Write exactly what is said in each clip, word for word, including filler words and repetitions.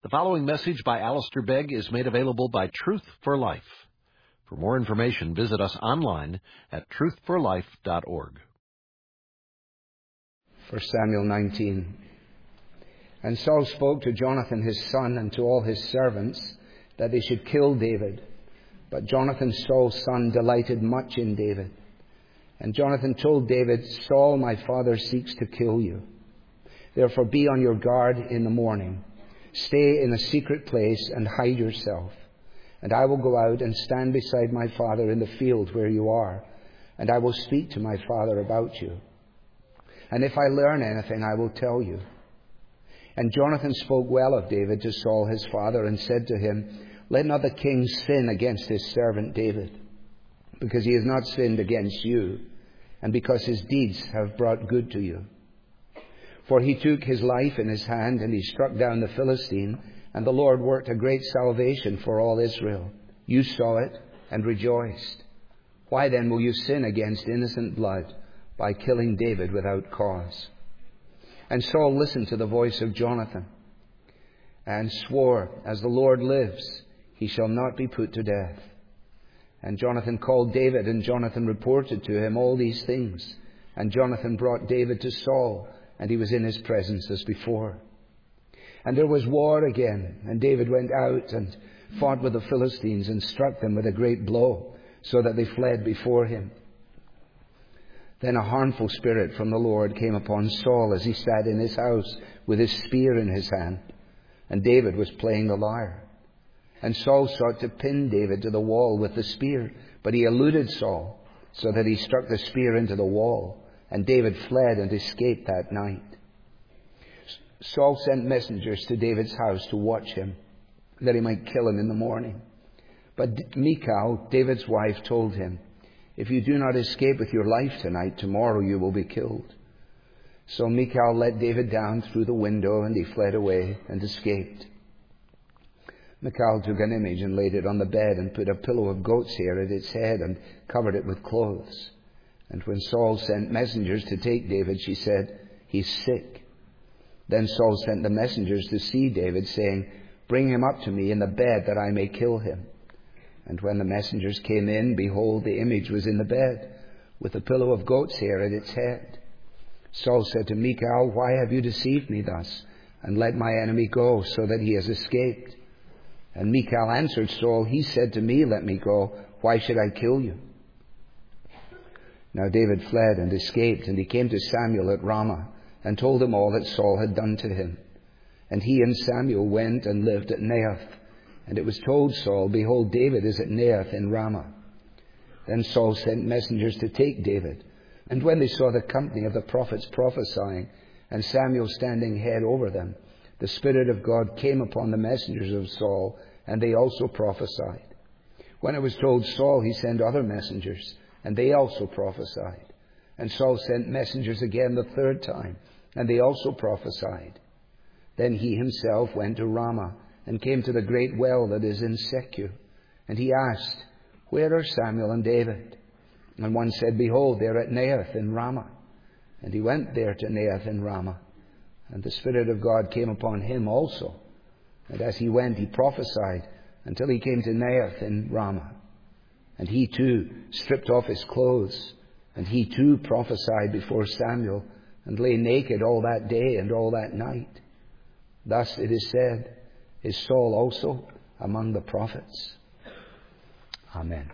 The following message by Alistair Begg is made available by Truth for Life. For more information, visit us online at truth for life dot org. First Samuel nineteen. And Saul spoke to Jonathan his son and to all his servants that they should kill David. But Jonathan, Saul's son, delighted much in David. And Jonathan told David, Saul, my father, seeks to kill you. Therefore be on your guard in the morning. Stay in a secret place and hide yourself. And I will go out and stand beside my father in the field where you are. And I will speak to my father about you. And if I learn anything, I will tell you. And Jonathan spoke well of David to Saul his father and said to him, Let not the king sin against his servant David, because he has not sinned against you, and because his deeds have brought good to you. For he took his life in his hand, and he struck down the Philistine, and the Lord worked a great salvation for all Israel. You saw it and rejoiced. Why then will you sin against innocent blood by killing David without cause? And Saul listened to the voice of Jonathan, and swore, As the Lord lives, he shall not be put to death. And Jonathan called David, and Jonathan reported to him all these things. And Jonathan brought David to Saul, and he was in his presence as before. And there was war again, and David went out and fought with the Philistines and struck them with a great blow, so that they fled before him. Then a harmful spirit from the Lord came upon Saul as he sat in his house with his spear in his hand, and David was playing the lyre. And Saul sought to pin David to the wall with the spear, but he eluded Saul, so that he struck the spear into the wall, and David fled and escaped that night. Saul sent messengers to David's house to watch him, that he might kill him in the morning. But Michal, David's wife, told him, If you do not escape with your life tonight, tomorrow you will be killed. So Michal let David down through the window, and he fled away and escaped. Michal took an image and laid it on the bed, and put a pillow of goat's hair at its head, and covered it with clothes. And when Saul sent messengers to take David, she said, He's sick. Then Saul sent the messengers to see David, saying, Bring him up to me in the bed, that I may kill him. And when the messengers came in, behold, the image was in the bed, with a pillow of goat's hair at its head. Saul said to Michal, Why have you deceived me thus, and let my enemy go, so that he has escaped? And Michal answered Saul, He said to me, Let me go. Why should I kill you? Now David fled and escaped, and he came to Samuel at Ramah, and told him all that Saul had done to him. And he and Samuel went and lived at Naioth. And it was told Saul, Behold, David is at Naioth in Ramah. Then Saul sent messengers to take David. And when they saw the company of the prophets prophesying, and Samuel standing head over them, the Spirit of God came upon the messengers of Saul, and they also prophesied. When it was told Saul, he sent other messengers, and they also prophesied. And Saul sent messengers again the third time, and they also prophesied. Then he himself went to Ramah, and came to the great well that is in Secu. And he asked, Where are Samuel and David? And one said, Behold, they are at Naioth in Ramah. And he went there to Naioth in Ramah. And the Spirit of God came upon him also. And as he went, he prophesied until he came to Naioth in Ramah. And he too stripped off his clothes. And he too prophesied before Samuel, and lay naked all that day and all that night. Thus it is said, Is Saul also among the prophets? Amen.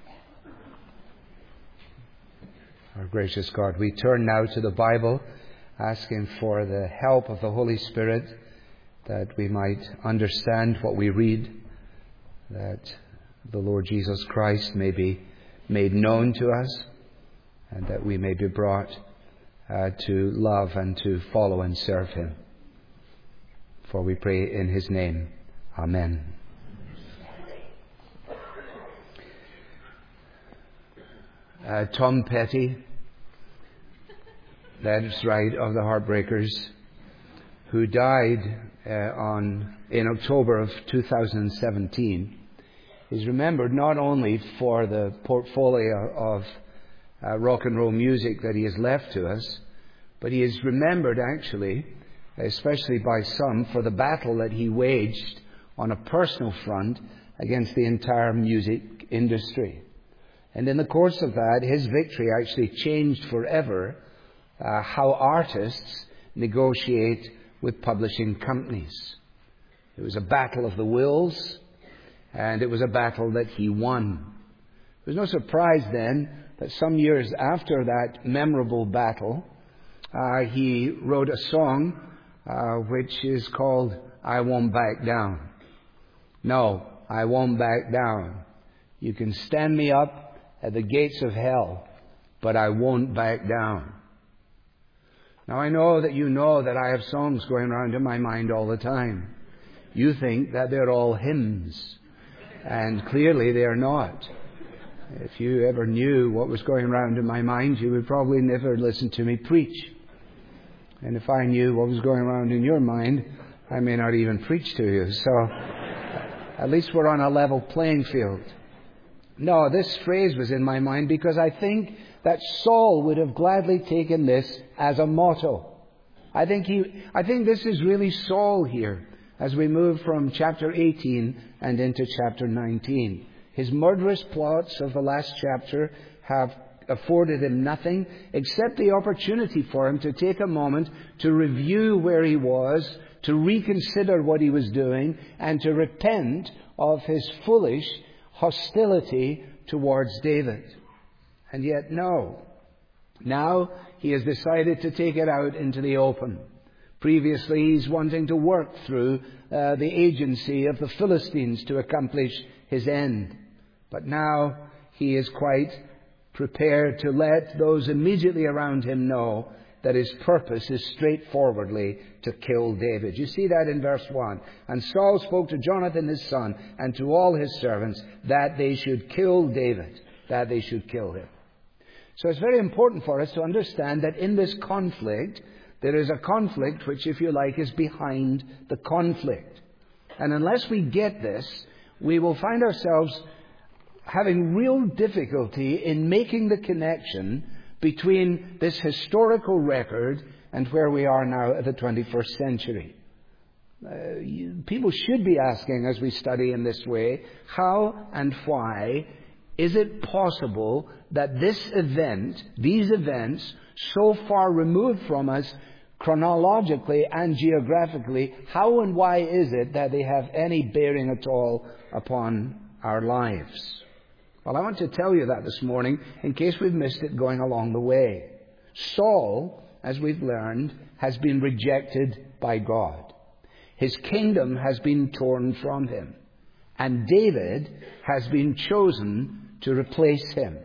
Our gracious God, we turn now to the Bible, asking for the help of the Holy Spirit, that we might understand what we read, that the Lord Jesus Christ may be made known to us, and that we may be brought uh, to love and to follow and serve Him. For we pray in His name. Amen. Uh, Tom Petty, that's right, of the Heartbreakers, who died uh, on in October of two thousand seventeen, is remembered not only for the portfolio of uh, rock and roll music that he has left to us, but he is remembered actually, especially by some, for the battle that he waged on a personal front against the entire music industry. And in the course of that, his victory actually changed forever uh, how artists negotiate with publishing companies. It was a battle of the wills, and it was a battle that he won. It was no surprise then that some years after that memorable battle, uh, he wrote a song uh, which is called I Won't Back Down. No, I won't back down. You can stand me up at the gates of hell, but I won't back down. Now I know that you know that I have songs going around in my mind all the time. You think that they're all hymns, and clearly they are not. If you ever knew what was going around in my mind, you would probably never listen to me preach. And if I knew what was going around in your mind, I may not even preach to you. So at least we're on a level playing field. No, this phrase was in my mind because I think that Saul would have gladly taken this as a motto. I think he, I think this is really Saul here as we move from chapter eighteen and into chapter nineteen. His murderous plots of the last chapter have afforded him nothing except the opportunity for him to take a moment to review where he was, to reconsider what he was doing, and to repent of his foolish hostility towards David. And yet, no. Now he has decided to take it out into the open. Previously, he's wanting to work through uh, the agency of the Philistines to accomplish his end. But now he is quite prepared to let those immediately around him know that his purpose is straightforwardly to kill David. You see that in verse one. And Saul spoke to Jonathan his son and to all his servants that they should kill David, that they should kill him. So it's very important for us to understand that in this conflict, there is a conflict which, if you like, is behind the conflict. And unless we get this, we will find ourselves having real difficulty in making the connection between this historical record and where we are now at the twenty-first century. Uh, you, people should be asking, as we study in this way, how and why is it possible that this event, these events, so far removed from us chronologically and geographically, how and why is it that they have any bearing at all upon our lives? Well, I want to tell you that this morning in case we've missed it going along the way. Saul, as we've learned, has been rejected by God. His kingdom has been torn from him. And David has been chosen to replace him.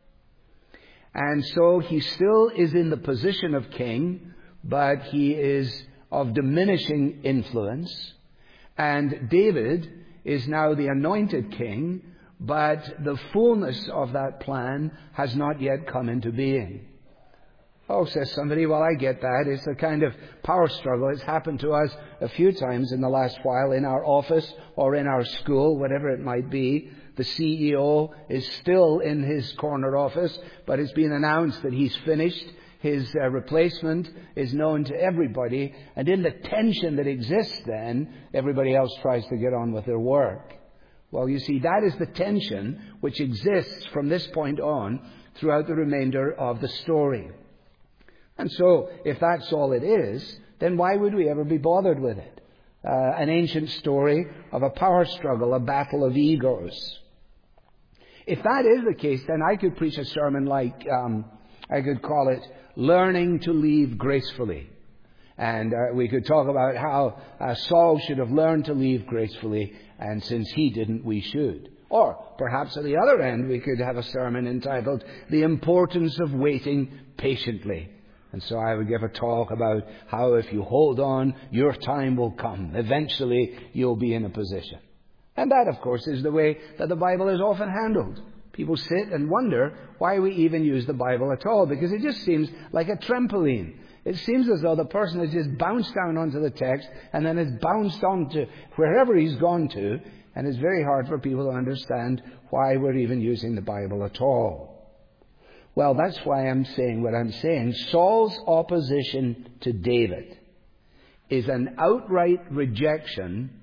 And so he still is in the position of king, but he is of diminishing influence. And David is now the anointed king, but the fullness of that plan has not yet come into being. Oh, says somebody, well, I get that. It's a kind of power struggle. It's happened to us a few times in the last while in our office or in our school, whatever it might be. The C E O is still in his corner office, but it's been announced that he's finished. His uh, replacement is known to everybody. And in the tension that exists then, everybody else tries to get on with their work. Well, you see, that is the tension which exists from this point on throughout the remainder of the story. And so, if that's all it is, then why would we ever be bothered with it? Uh, an ancient story of a power struggle, a battle of egos. If that is the case, then I could preach a sermon like, um, I could call it, Learning to Leave Gracefully. And uh, we could talk about how uh, Saul should have learned to leave gracefully, and since he didn't, we should. Or perhaps at the other end, we could have a sermon entitled, The Importance of Waiting Patiently. And so I would give a talk about how if you hold on, your time will come. Eventually, you'll be in a position. And that, of course, is the way that the Bible is often handled. People sit and wonder why we even use the Bible at all, because it just seems like a trampoline. It seems as though the person has just bounced down onto the text and then has bounced on to wherever he's gone to, and it's very hard for people to understand why we're even using the Bible at all. Well, that's why I'm saying what I'm saying. Saul's opposition to David is an outright rejection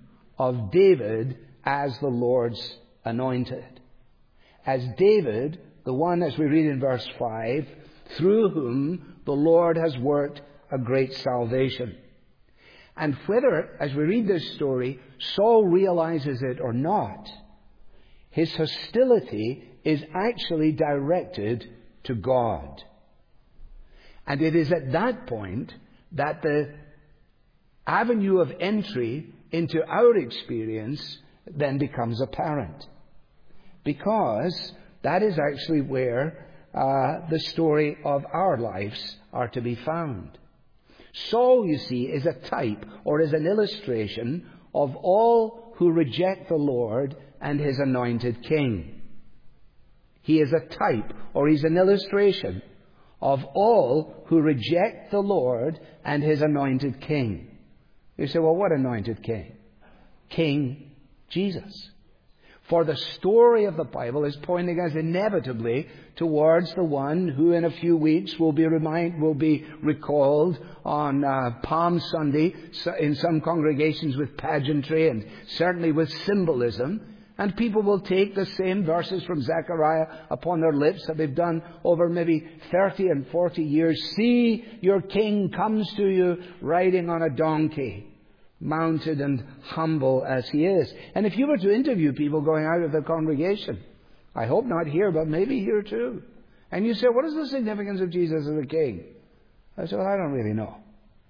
of David as the Lord's anointed. As David, the one, as we read in verse five, through whom the Lord has worked a great salvation. And whether, as we read this story, Saul realizes it or not, his hostility is actually directed to God. And it is at that point that the avenue of entry into our experience then becomes apparent. Because that is actually where uh, the story of our lives are to be found. Saul, you see, is a type or is an illustration of all who reject the Lord and His anointed King. He is a type or he's an illustration of all who reject the Lord and His anointed King. You say, well, what anointed King? King Jesus. For the story of the Bible is pointing us inevitably towards the one who in a few weeks will be remind, will be recalled on uh, Palm Sunday in some congregations with pageantry and certainly with symbolism. And people will take the same verses from Zechariah upon their lips that they've done over maybe thirty and forty years. See, your king comes to you riding on a donkey, mounted and humble as he is. And if you were to interview people going out of the congregation, I hope not here, but maybe here too, and you say, what is the significance of Jesus as a king? I said, well, I don't really know.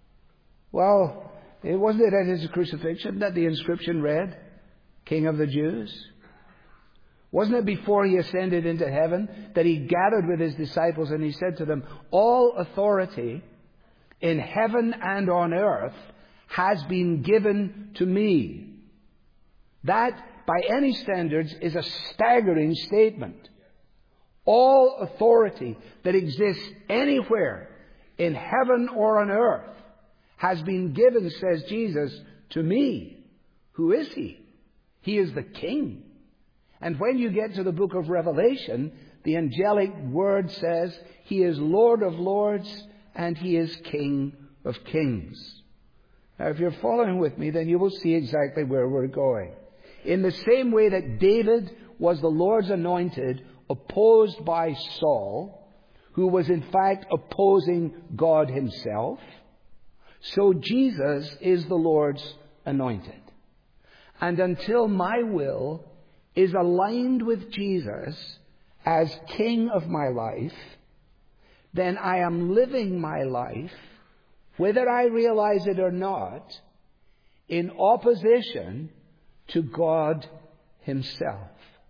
Well, it wasn't it at his crucifixion that the inscription read, King of the Jews? Wasn't it before he ascended into heaven that he gathered with his disciples and he said to them, all authority in heaven and on earth has been given to me. That, by any standards, is a staggering statement. All authority that exists anywhere in heaven or on earth has been given, says Jesus, to me. Who is he? He is the King. And when you get to the book of Revelation, the angelic word says he is Lord of lords and he is King of kings. Now, if you're following with me, then you will see exactly where we're going. In the same way that David was the Lord's anointed, opposed by Saul, who was in fact opposing God Himself, so Jesus is the Lord's anointed. And until my will is aligned with Jesus as King of my life, then I am living my life, whether I realize it or not, in opposition to God Himself.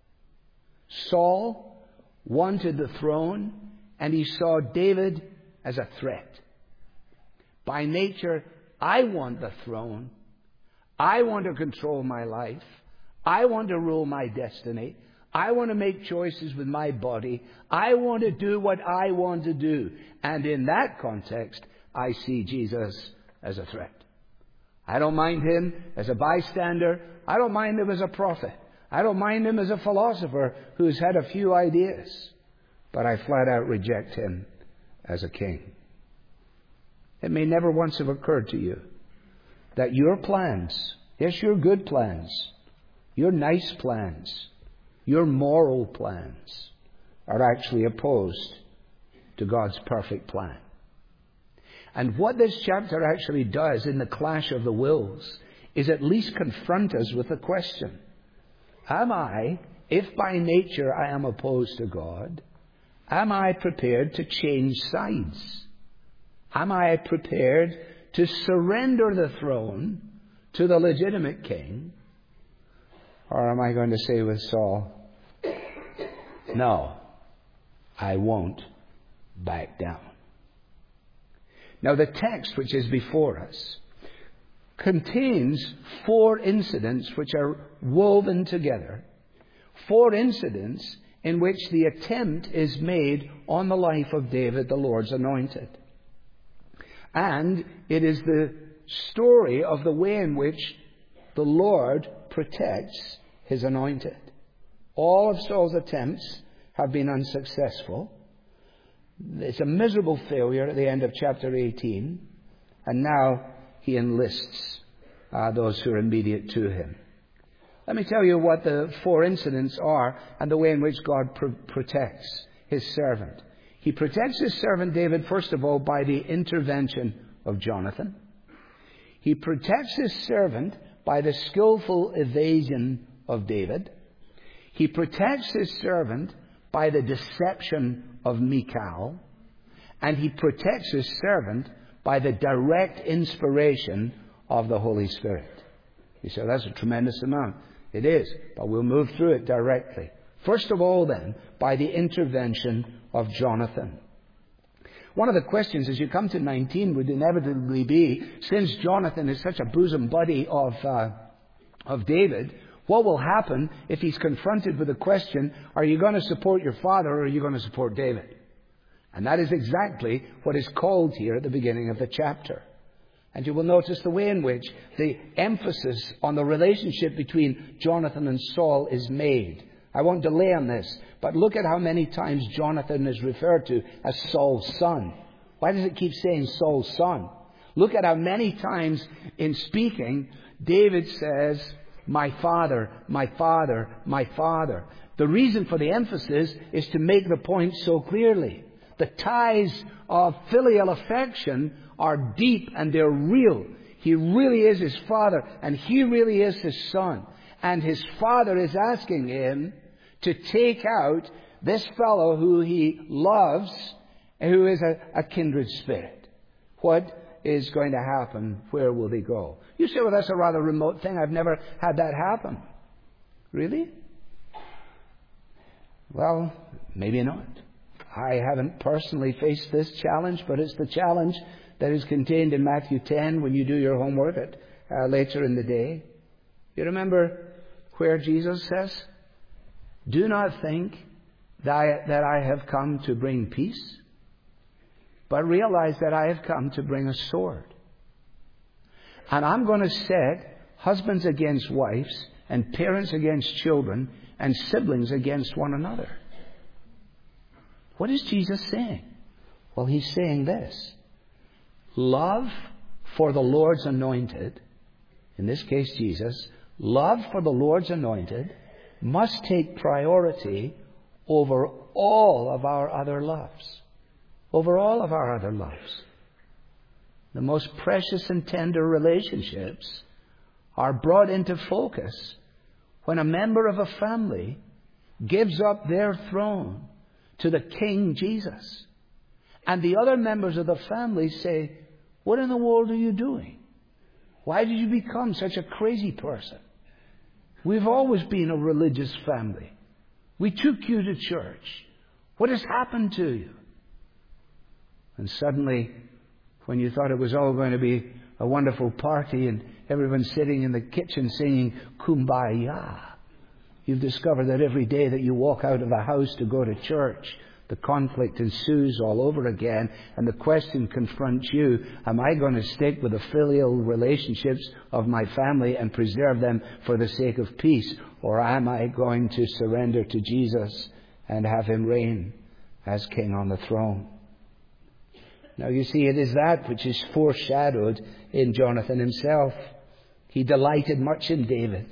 Saul wanted the throne, and he saw David as a threat. By nature, I want the throne. I want to control my life. I want to rule my destiny. I want to make choices with my body. I want to do what I want to do. And in that context, I see Jesus as a threat. I don't mind Him as a bystander. I don't mind Him as a prophet. I don't mind Him as a philosopher who's had a few ideas. But I flat out reject Him as a king. It may never once have occurred to you that your plans, yes, your good plans, your nice plans, your moral plans, are actually opposed to God's perfect plan. And what this chapter actually does in the clash of the wills is at least confront us with the question, am I, if by nature I am opposed to God, am I prepared to change sides? Am I prepared to surrender the throne to the legitimate king? Or am I going to say with Saul, no, I won't back down. Now the text which is before us contains four incidents which are woven together. Four incidents in which the attempt is made on the life of David, the Lord's anointed. And it is the story of the way in which the Lord protects His anointed. All of Saul's attempts have been unsuccessful. It's a miserable failure at the end of chapter eighteen. And now he enlists uh, those who are immediate to him. Let me tell you what the four incidents are and the way in which God pr- protects his servant. He protects his servant David, first of all, by the intervention of Jonathan. He protects his servant by the skillful evasion of David. He protects his servant by the deception of Michal. And he protects his servant by the direct inspiration of the Holy Spirit. You say, that's a tremendous amount. It is, but we'll move through it directly. First of all, then, by the intervention of Jonathan. One of the questions as you come to nineteen would inevitably be, since Jonathan is such a bosom buddy of, uh, of David, what will happen if he's confronted with the question, are you going to support your father or are you going to support David? And that is exactly what is called here at the beginning of the chapter. And you will notice the way in which the emphasis on the relationship between Jonathan and Saul is made. I won't delay on this, but look at how many times Jonathan is referred to as Saul's son. Why does it keep saying Saul's son? Look at how many times in speaking, David says, my father, my father, my father. The reason for the emphasis is to make the point so clearly. The ties of filial affection are deep and they're real. He really is his father and he really is his son. And his father is asking him to take out this fellow who he loves, who is a, a kindred spirit. What is going to happen? Where will they go? You say, well, that's a rather remote thing. I've never had that happen. Really? Well, maybe not. I haven't personally faced this challenge, but it's the challenge that is contained in Matthew ten when you do your homework at, uh, later in the day. You remember where Jesus says, do not think that I, that I have come to bring peace, but realize that I have come to bring a sword. And I'm going to set husbands against wives and parents against children and siblings against one another. What is Jesus saying? Well, he's saying this. Love for the Lord's anointed, in this case Jesus, love for the Lord's anointed must take priority over all of our other loves. Over all of our other loves. The most precious and tender relationships are brought into focus when a member of a family gives up their throne to the King Jesus. And the other members of the family say, what in the world are you doing? Why did you become such a crazy person? We've always been a religious family. We took you to church. What has happened to you? And suddenly, when you thought it was all going to be a wonderful party and everyone sitting in the kitchen singing Kumbaya, you've discovered that every day that you walk out of a house to go to church, the conflict ensues all over again, and the question confronts you, am I going to stick with the filial relationships of my family and preserve them for the sake of peace, or am I going to surrender to Jesus and have him reign as king on the throne? Now you see, it is that which is foreshadowed in Jonathan himself. He delighted much in David.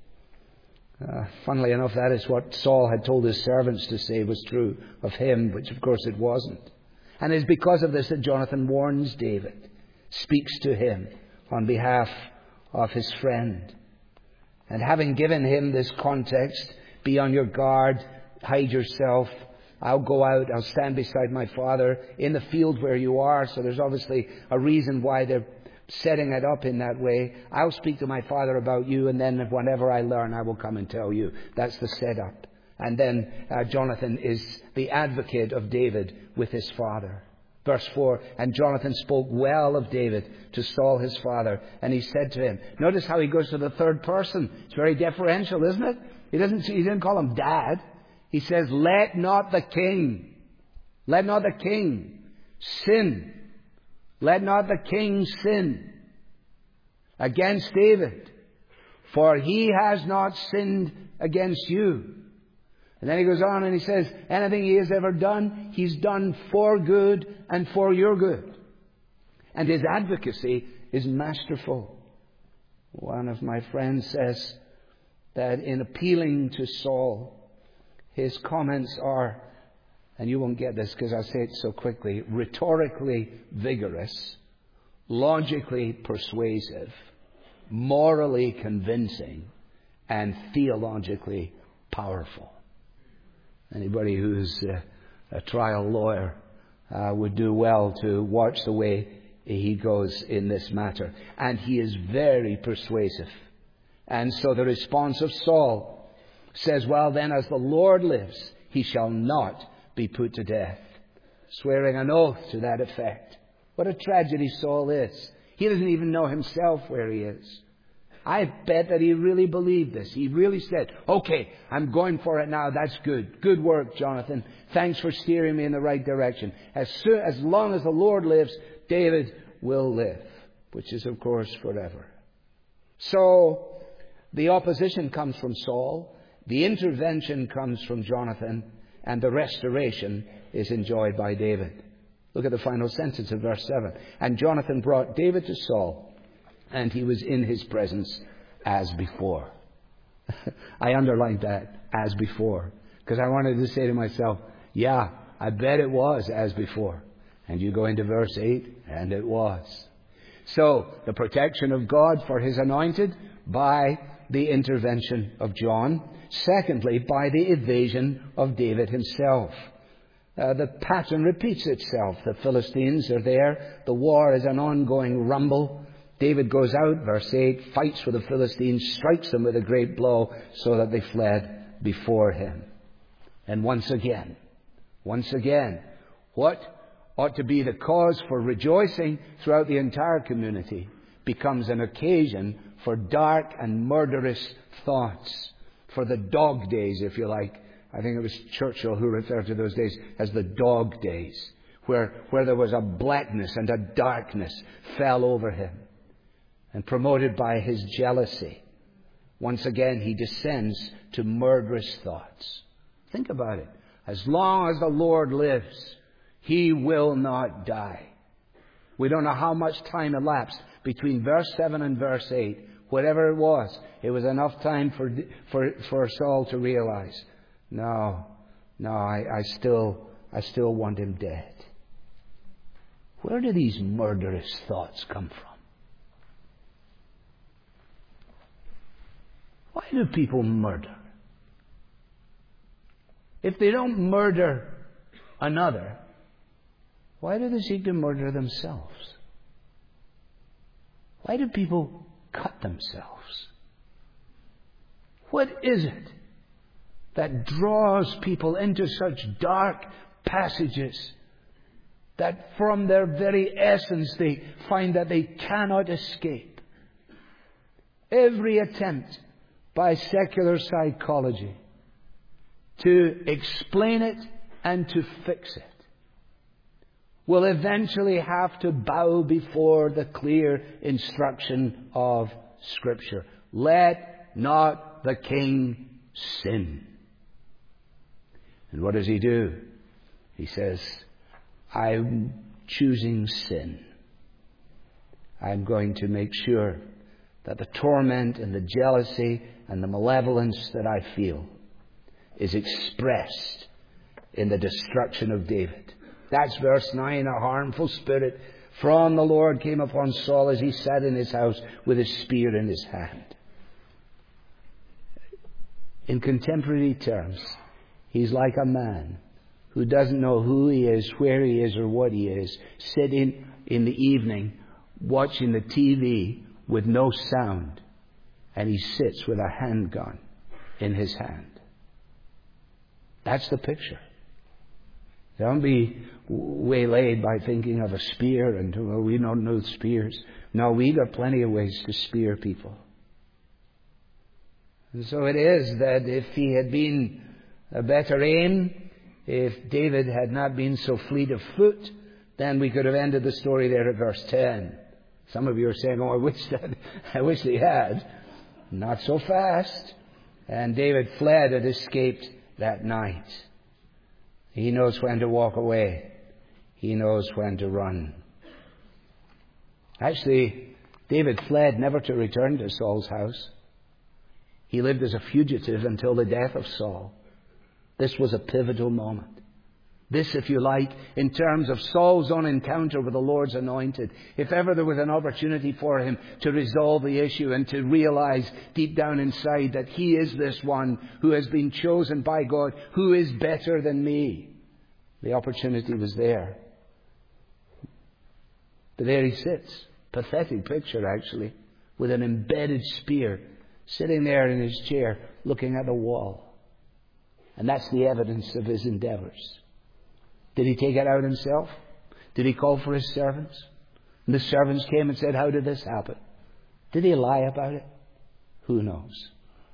Uh, funnily enough, that is what Saul had told his servants to say was true of him, which of course it wasn't. And it is because of this that Jonathan warns David, speaks to him on behalf of his friend. And having given him this context, be on your guard, hide yourself, I'll go out, I'll stand beside my father in the field where you are. So there's obviously a reason why they're setting it up in that way. I'll speak to my father about you, and then whenever I learn, I will come and tell you. That's the setup. And then uh, Jonathan is the advocate of David with his father. Verse four, and Jonathan spoke well of David to Saul his father, and he said to him, notice how he goes to the third person. It's very deferential, isn't it? He doesn't, he didn't call him dad. He says, let not the king, let not the king sin. Let not the king sin against David, for he has not sinned against you. And then he goes on and he says, anything he has ever done, he's done for good and for your good. And his advocacy is masterful. One of my friends says, that in appealing to Saul, his comments are, and you won't get this because I say it so quickly, rhetorically vigorous, logically persuasive, morally convincing, and theologically powerful. Anybody who's a, a trial lawyer uh, would do well to watch the way he goes in this matter. And he is very persuasive. And so the response of Saul says, well then, as the Lord lives, he shall not be put to death. Swearing an oath to that effect. What a tragedy Saul is. He doesn't even know himself where he is. I bet that he really believed this. He really said, okay, I'm going for it now. That's good. Good work, Jonathan. Thanks for steering me in the right direction. As soon, as long as the Lord lives, David will live. Which is, of course, forever. So, the opposition comes from Saul. The intervention comes from Jonathan. And the restoration is enjoyed by David. Look at the final sentence of verse seven. And Jonathan brought David to Saul, and he was in his presence as before. I underlined that, as before, because I wanted to say to myself, yeah, I bet it was as before. And you go into verse eight, and it was. So, the protection of God for his anointed by the intervention of John. Secondly, by the evasion of David himself. Uh, the pattern repeats itself. The Philistines are there. The war is an ongoing rumble. David goes out, verse eight, fights with the Philistines, strikes them with a great blow so that they fled before him. And once again, once again, what ought to be the cause for rejoicing throughout the entire community becomes an occasion for dark and murderous thoughts. For the dog days, if you like. I think it was Churchill who referred to those days as the dog days. Where, where there was a blackness and a darkness fell over him. And promoted by his jealousy, once again he descends to murderous thoughts. Think about it. As long as the Lord lives, he will not die. We don't know how much time elapsed between verse seven and verse eight. Whatever it was, it was enough time for for for Saul to realize, no, no, I, I still I still want him dead. Where do these murderous thoughts come from? Why do people murder? If they don't murder another, why do they seek to murder themselves? Why do people cut themselves? What is it that draws people into such dark passages that from their very essence they find that they cannot escape? Every attempt by secular psychology to explain it and to fix it will eventually have to bow before the clear instruction of Scripture. Let not the king sin. And what does he do? He says, I'm choosing sin. I'm going to make sure that the torment and the jealousy and the malevolence that I feel is expressed in the destruction of David. That's verse nine. A harmful spirit from the Lord came upon Saul as he sat in his house with his spear in his hand. In contemporary terms, he's like a man who doesn't know who he is, where he is, or what he is, sitting in the evening watching the T V with no sound, and he sits with a handgun in his hand. That's the picture. Don't be waylaid by thinking of a spear and, well, we don't know spears. No, we got plenty of ways to spear people. And so it is that if he had been a better aim, if David had not been so fleet of foot, then we could have ended the story there at verse ten. Some of you are saying, oh, I wish that, I wish he had. Not so fast. And David fled and escaped that night. He knows when to walk away. He knows when to run. Actually, David fled never to return to Saul's house. He lived as a fugitive until the death of Saul. This was a pivotal moment. This, if you like, in terms of Saul's own encounter with the Lord's anointed. If ever there was an opportunity for him to resolve the issue and to realize deep down inside that he is this one who has been chosen by God, who is better than me, the opportunity was there. But there he sits. Pathetic picture, actually, with an embedded spear, sitting there in his chair, looking at the wall. And that's the evidence of his endeavors. Did he take it out himself? Did he call for his servants? And the servants came and said, how did this happen? Did he lie about it? Who knows?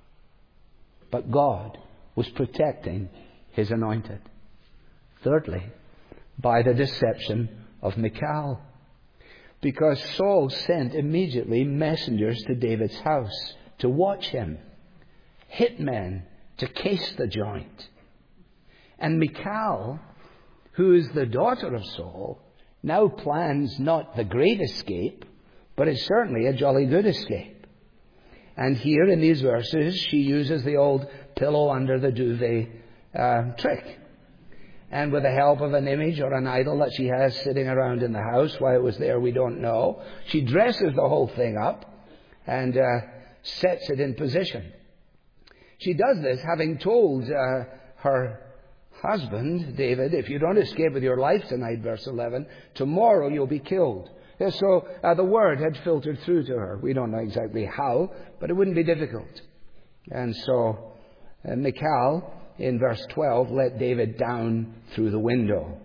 But God was protecting His anointed. Thirdly, by the deception of Michal. Because Saul sent immediately messengers to David's house to watch him. Hitmen to case the joint. And Michal, who is the daughter of Saul, now plans not the great escape, but is certainly a jolly good escape. And here in these verses, she uses the old pillow under the duvet uh, trick. And with the help of an image or an idol that she has sitting around in the house, why it was there we don't know, she dresses the whole thing up and uh, sets it in position. She does this having told uh, her husband, David, if you don't escape with your life tonight, verse eleven, tomorrow you'll be killed. So uh, the word had filtered through to her. We don't know exactly how, but it wouldn't be difficult. And so uh, Michal, in verse twelve, let David down through the window.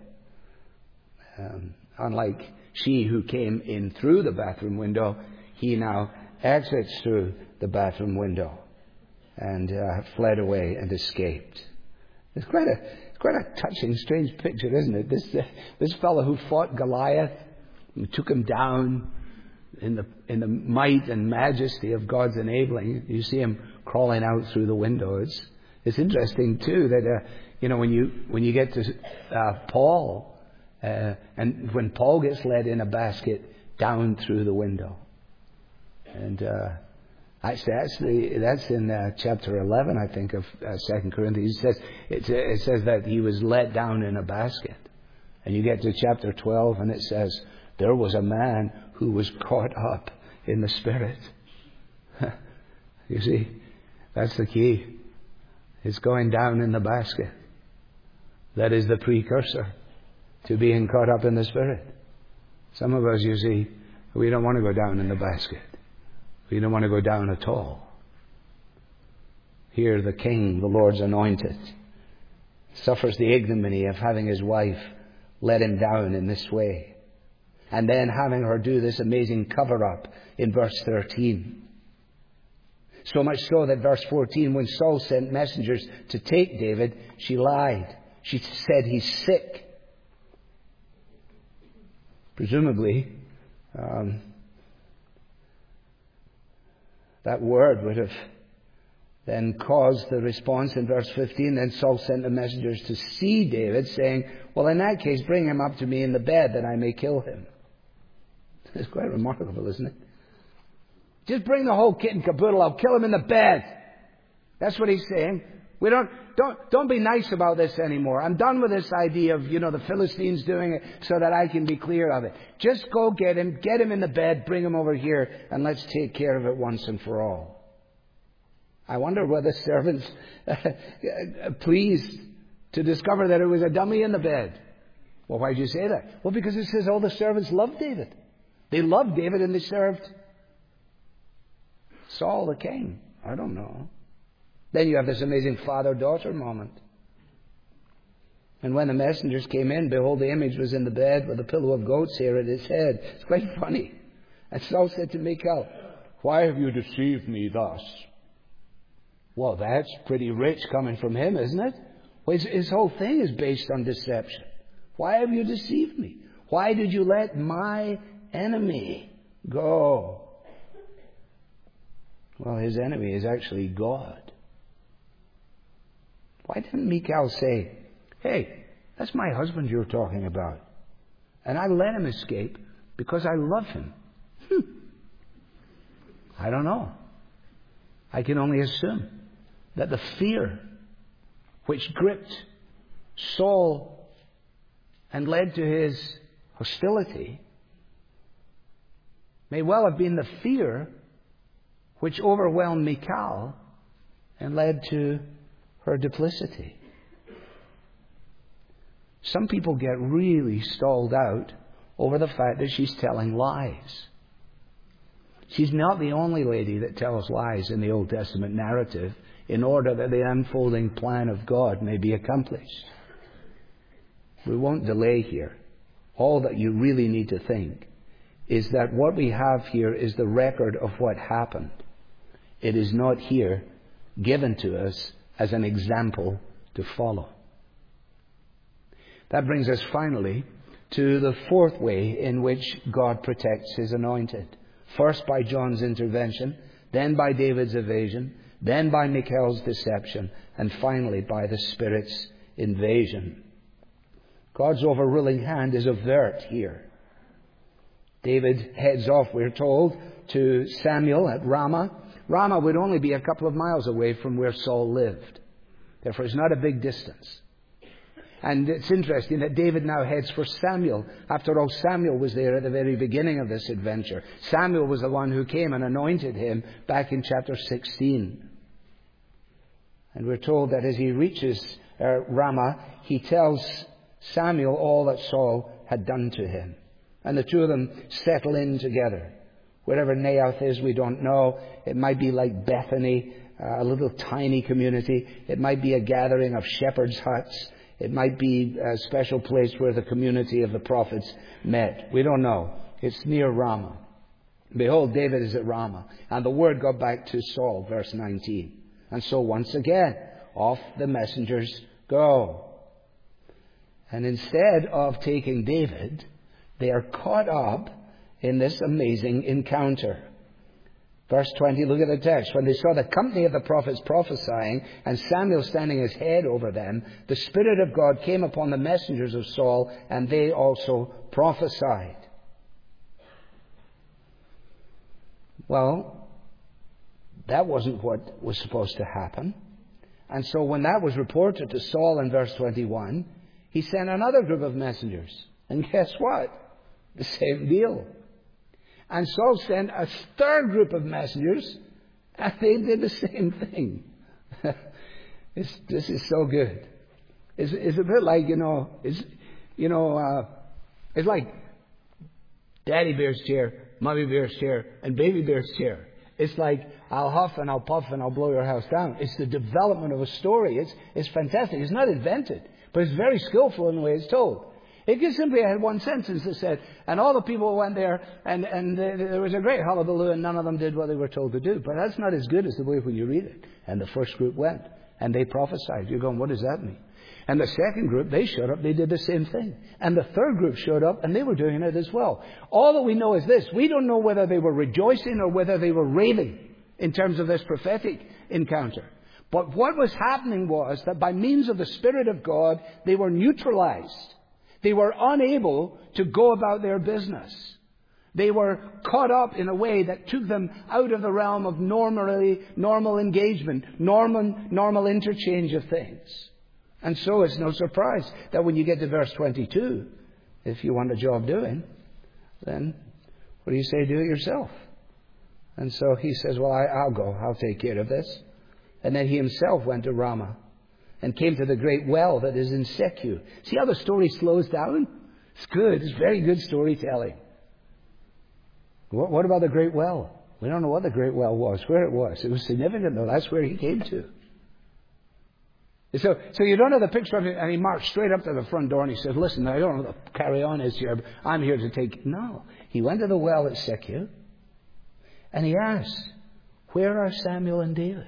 Um, unlike she who came in through the bathroom window, he now exits through the bathroom window and uh, fled away and escaped. It's quite a quite a touching, strange picture, isn't it? This uh, this fellow who fought Goliath and took him down in the in the might and majesty of God's enabling. You see him crawling out through the window. It's it's interesting too that uh, you know when you when you get to uh, Paul uh, and when Paul gets led in a basket down through the window, and. Uh, Actually, that's, the, that's in uh, chapter eleven, I think, of uh, Second Corinthians. It says, it, it says that he was let down in a basket. And you get to chapter twelve, and it says, there was a man who was caught up in the Spirit. You see, that's the key. It's going down in the basket. That is the precursor to being caught up in the Spirit. Some of us, you see, we don't want to go down in the basket. We don't want to go down at all. Here the king, the Lord's anointed, suffers the ignominy of having his wife let him down in this way. And then having her do this amazing cover-up in verse thirteen. So much so that verse fourteen, when Saul sent messengers to take David, she lied. She said he's sick. Presumably, um, that word would have then caused the response in verse fifteen. Then Saul sent the messengers to see David, saying, well, in that case, bring him up to me in the bed that I may kill him. It's quite remarkable, isn't it? Just bring the whole kit and caboodle. I'll kill him in the bed. That's what he's saying. We don't, don't, don't be nice about this anymore. I'm done with this idea of, you know, the Philistines doing it so that I can be clear of it. Just go get him, get him in the bed, bring him over here, and let's take care of it once and for all. I wonder whether servants pleased to discover that it was a dummy in the bed. Well, why did you say that? Well, because it says all the servants loved David. They loved David and they served Saul the king. I don't know. Then you have this amazing father-daughter moment. And when the messengers came in, behold, the image was in the bed with a pillow of goat's hair at its head. It's quite funny. And Saul said to Michal, why have you deceived me thus? Well, that's pretty rich coming from him, isn't it? Well, his, his whole thing is based on deception. Why have you deceived me? Why did you let my enemy go? Well, his enemy is actually God. Why didn't Michal say, hey, that's my husband you're talking about, and I let him escape because I love him? Hmm. I don't know. I can only assume that the fear which gripped Saul and led to his hostility may well have been the fear which overwhelmed Michal and led to her duplicity. Some people get really stalled out over the fact that she's telling lies. She's not the only lady that tells lies in the Old Testament narrative in order that the unfolding plan of God may be accomplished. We won't delay here. All that you really need to think is that what we have here is the record of what happened. It is not here given to us as an example to follow. That brings us finally to the fourth way in which God protects His anointed. First by John's intervention, then by David's evasion, then by Michal's deception, and finally by the Spirit's invasion. God's overruling hand is overt here. David heads off, we're told, to Samuel at Ramah. Ramah would only be a couple of miles away from where Saul lived. Therefore, it's not a big distance. And it's interesting that David now heads for Samuel. After all, Samuel was there at the very beginning of this adventure. Samuel was the one who came and anointed him back in chapter sixteen. And we're told that as he reaches uh, Ramah, he tells Samuel all that Saul had done to him. And the two of them settle in together. Wherever Naioth is, we don't know. It might be like Bethany, uh, a little tiny community. It might be a gathering of shepherds' huts. It might be a special place where the community of the prophets met. We don't know. It's near Ramah. Behold, David is at Ramah. And the word got back to Saul, verse nineteen. And so once again, off the messengers go. And instead of taking David, they are caught up in this amazing encounter. Verse twenty, look at the text. When they saw the company of the prophets prophesying and Samuel standing his head over them, the Spirit of God came upon the messengers of Saul, and they also prophesied. Well, that wasn't what was supposed to happen. And so when that was reported to Saul in verse twenty-one, he sent another group of messengers. And guess what? The same deal. And Saul sent a third group of messengers, and they did the same thing. it's, this is so good. It's, it's a bit like, you know, it's, you know, uh, it's like Daddy Bear's chair, Mommy Bear's chair, and Baby Bear's chair. It's like, I'll huff and I'll puff and I'll blow your house down. It's the development of a story. It's, it's fantastic. It's not invented, but it's very skillful in the way it's told. It just simply had one sentence that said, and all the people went there, and, and there was a great hullabaloo, and none of them did what they were told to do. But that's not as good as the way when you read it. And the first group went, and they prophesied. You're going, what does that mean? And the second group, they showed up, they did the same thing. And the third group showed up, and they were doing it as well. All that we know is this. We don't know whether they were rejoicing or whether they were raving in terms of this prophetic encounter. But what was happening was that by means of the Spirit of God, they were neutralized. They were unable to go about their business. They were caught up in a way that took them out of the realm of normally, normal engagement, normal, normal interchange of things. And so it's no surprise that when you get to verse twenty-two, if you want a job doing, then what do you say? Do it yourself. And so he says, well, I, I'll go. I'll take care of this. And then he himself went to Ramah and came to the great well that is in Secu. See how the story slows down? It's good. It's very good storytelling. What, what about the great well? We don't know what the great well was, where it was. It was significant, though. That's where he came to. So, so you don't have the picture of him, and he marched straight up to the front door and he said, listen, I don't know what the carry on is here, but I'm here to take... No. He went to the well at Secu, and he asked, where are Samuel and David?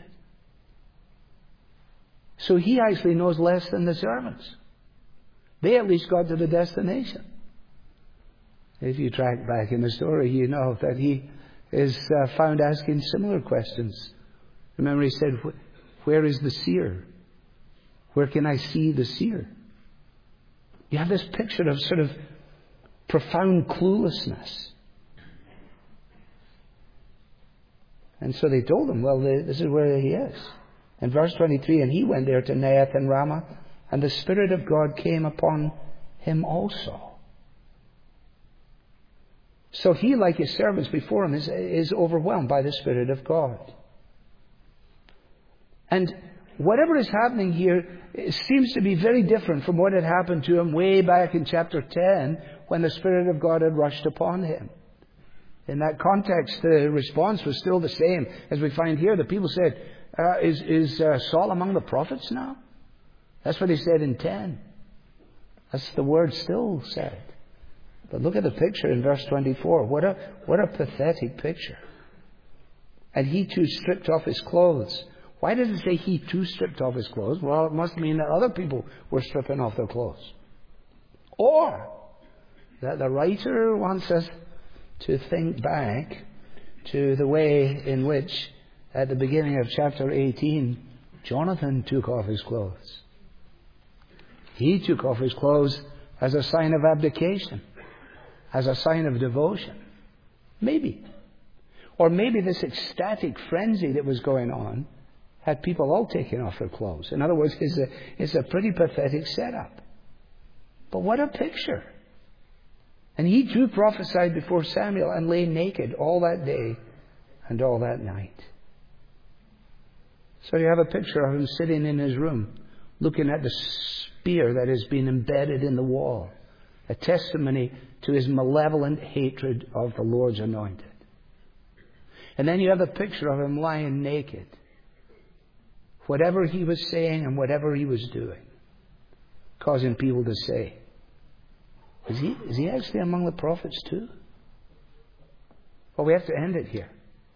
So he actually knows less than the servants. They at least got to the destination. If you track back in the story, you know that he is uh, found asking similar questions. Remember, he said, where is the seer? Where can I see the seer? You have this picture of sort of profound cluelessness. And so they told him, well, this is where he is. In verse twenty-three, and he went there to Naioth and Ramah, and the Spirit of God came upon him also. So he, like his servants before him, is, is overwhelmed by the Spirit of God. And whatever is happening here seems to be very different from what had happened to him way back in chapter ten, when the Spirit of God had rushed upon him. In that context, the response was still the same as we find here. The people said, uh, is, is uh, Saul among the prophets now? That's what he said in ten. That's the word still said. But look at the picture in verse twenty-four. What a, what a pathetic picture. And he too stripped off his clothes. Why does it say he too stripped off his clothes? Well, it must mean that other people were stripping off their clothes. Or that the writer wants us to think back to the way in which, at the beginning of chapter eighteen, Jonathan took off his clothes. He took off his clothes as a sign of abdication, as a sign of devotion. Maybe. Or maybe this ecstatic frenzy that was going on had people all taking off their clothes. In other words, it's a, it's a pretty pathetic setup. But what a picture. And he too prophesied before Samuel and lay naked all that day and all that night. So you have a picture of him sitting in his room, looking at the spear that has been embedded in the wall, a testimony to his malevolent hatred of the Lord's anointed. And then you have a picture of him lying naked, whatever he was saying and whatever he was doing, causing people to say, Is he, is he actually among the prophets too? Well, we have to end it here.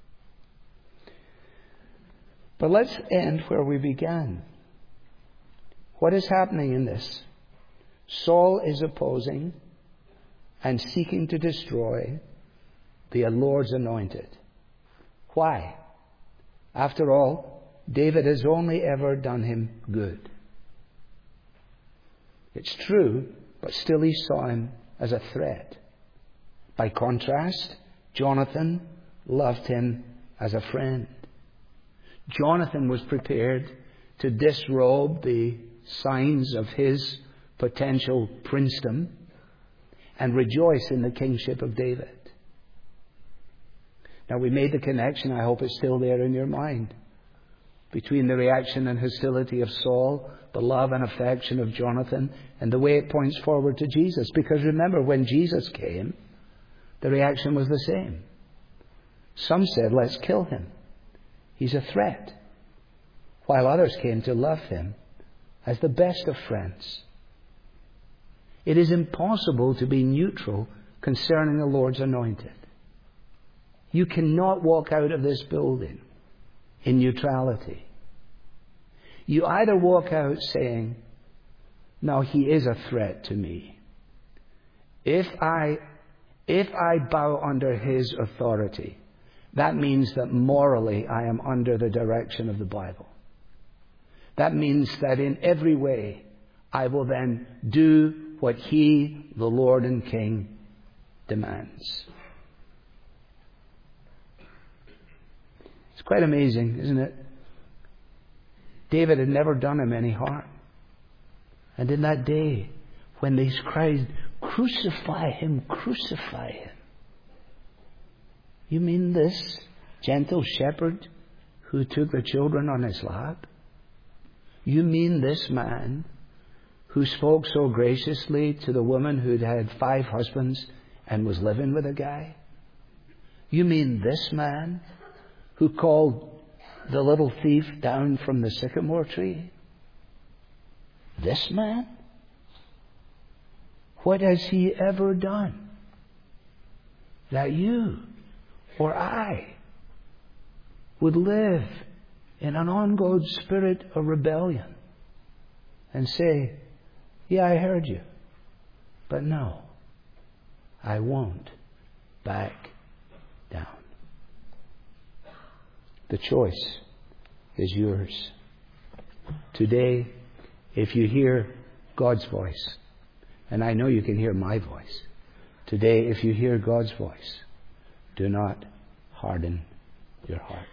But let's end where we began. What is happening in this? Saul is opposing and seeking to destroy the Lord's anointed. Why? After all, David has only ever done him good. It's true, but still he saw him as a threat. By contrast, Jonathan loved him as a friend. Jonathan was prepared to disrobe the signs of his potential princedom and rejoice in the kingship of David. Now, we made the connection, I hope it's still there in your mind, between the reaction and hostility of Saul, the love and affection of Jonathan, and the way it points forward to Jesus. Because remember, when Jesus came, the reaction was the same. Some said, let's kill him. He's a threat. While others came to love him as the best of friends. It is impossible to be neutral concerning the Lord's anointed. You cannot walk out of this building in neutrality. You either walk out saying, no, he is a threat to me. If I, if I bow under his authority, that means that morally I am under the direction of the Bible. That means that in every way I will then do what he, the Lord and King, demands. It's quite amazing, isn't it? David had never done him any harm. And in that day, when they cried, crucify him, crucify him. You mean this gentle shepherd who took the children on his lap? You mean this man who spoke so graciously to the woman who'd had five husbands and was living with a guy? You mean this man who called the little thief down from the sycamore tree? This man? What has he ever done that you or I would live in an ongoing spirit of rebellion and say, yeah, I heard you, but no, I won't back down. The choice is yours. Today, if you hear God's voice, and I know you can hear my voice, today, if you hear God's voice, do not harden your heart.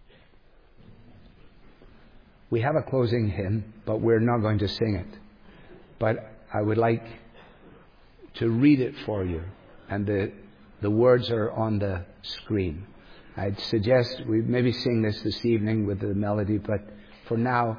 We have a closing hymn, but we're not going to sing it. But I would like to read it for you, and the the words are on the screen. I'd suggest we maybe sing this this evening with the melody, but for now,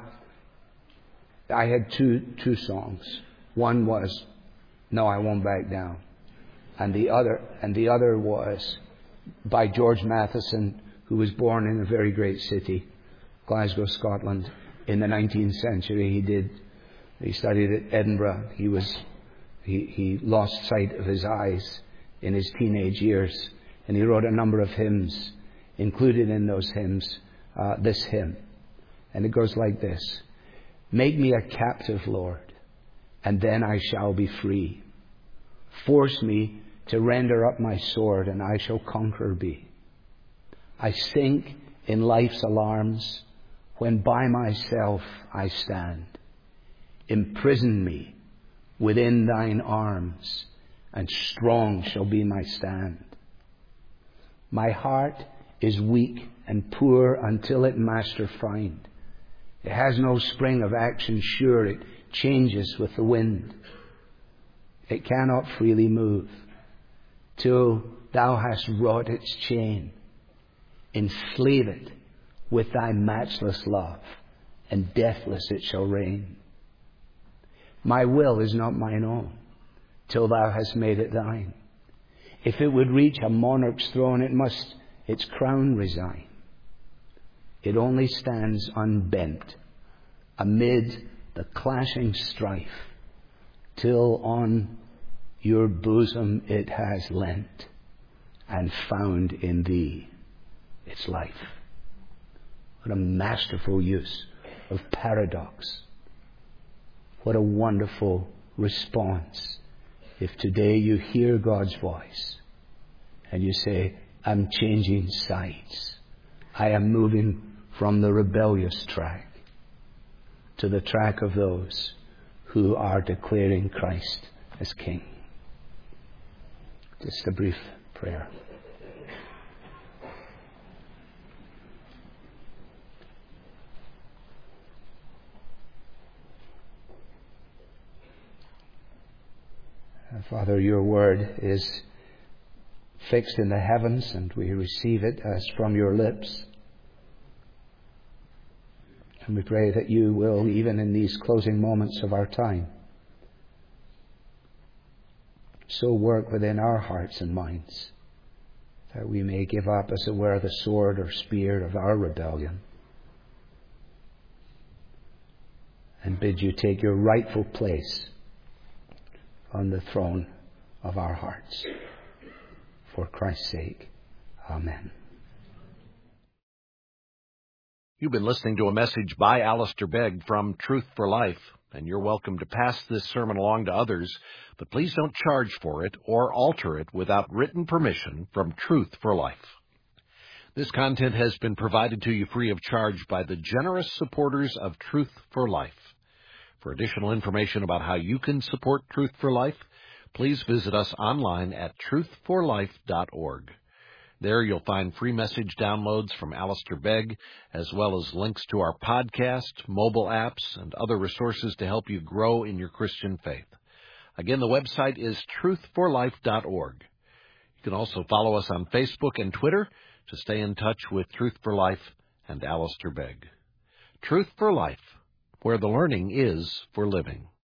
I had two two songs. One was "No, I Won't Back Down," and the other and the other was by George Matheson, who was born in a very great city, Glasgow, Scotland, in the nineteenth century. He did. He studied at Edinburgh. He was he he lost sight of his eyes in his teenage years, and he wrote a number of hymns. Included in those hymns, uh, this hymn, and it goes like this: "Make me a captive, Lord, and then I shall be free. Force me to render up my sword, and I shall conqueror be. I sink in life's alarms when by myself I stand. Imprison me within thine arms, and strong shall be my stand. My heart is weak and poor until it master find. It has no spring of action sure, it changes with the wind. It cannot freely move till thou hast wrought its chain. Enslave it with thy matchless love, and deathless it shall reign. My will is not mine own till thou hast made it thine. If it would reach a monarch's throne, it must its crown resign. It only stands unbent amid the clashing strife, till on your bosom it has lent, and found in thee its life." What a masterful use of paradox. What a wonderful response if today you hear God's voice and you say, "I'm changing sides. I am moving from the rebellious track to the track of those who are declaring Christ as King." Just a brief prayer. Father, your word is fixed in the heavens, and we receive it as from your lips. And we pray that you will, even in these closing moments of our time, so work within our hearts and minds that we may give up, as it were, the sword or spear of our rebellion, and bid you take your rightful place on the throne of our hearts. For Christ's sake. Amen. You've been listening to a message by Alistair Begg from Truth for Life, and you're welcome to pass this sermon along to others, but please don't charge for it or alter it without written permission from Truth for Life. This content has been provided to you free of charge by the generous supporters of Truth for Life. For additional information about how you can support Truth for Life, please visit us online at truth for life dot org. There you'll find free message downloads from Alistair Begg, as well as links to our podcast, mobile apps, and other resources to help you grow in your Christian faith. Again, the website is truth for life dot org. You can also follow us on Facebook and Twitter to stay in touch with Truth for Life and Alistair Begg. Truth for Life, where the learning is for living.